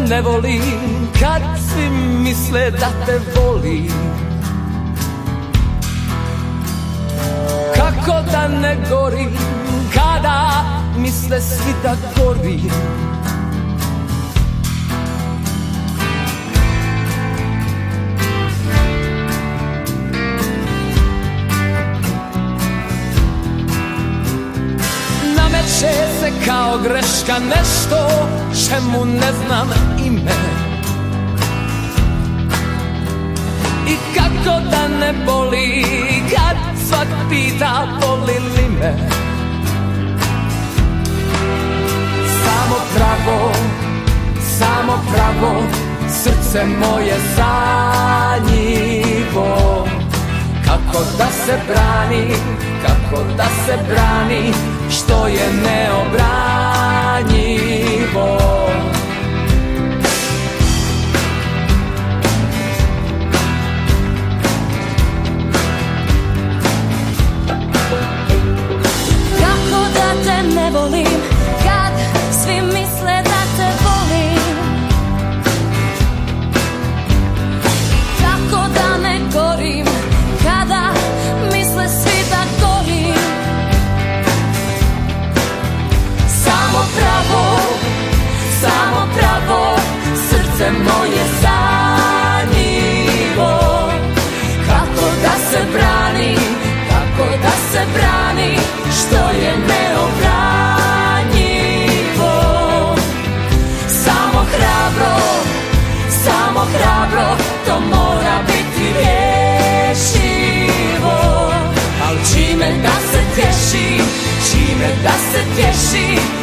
ne volim, kad svi misle da te volim? Kako da ne gorim, kada misle svi da gorim? Nameće se kao greška nešto čemu ne znam ime. I kako da ne boli kad svak pita voli li me? Samo pravo, srce moje sanjivo. Kako da se brani, što je neobranjivo. Kako da te ne volim, kad svi misle da te volim? Kako da ne gorim, kada misle svi da gorim? Samo pravo, srce moje sanjivo. Kako da se brani, što je neobranjivo. Samo hrabro, to mora biti rješivo. Al čime da se tješi,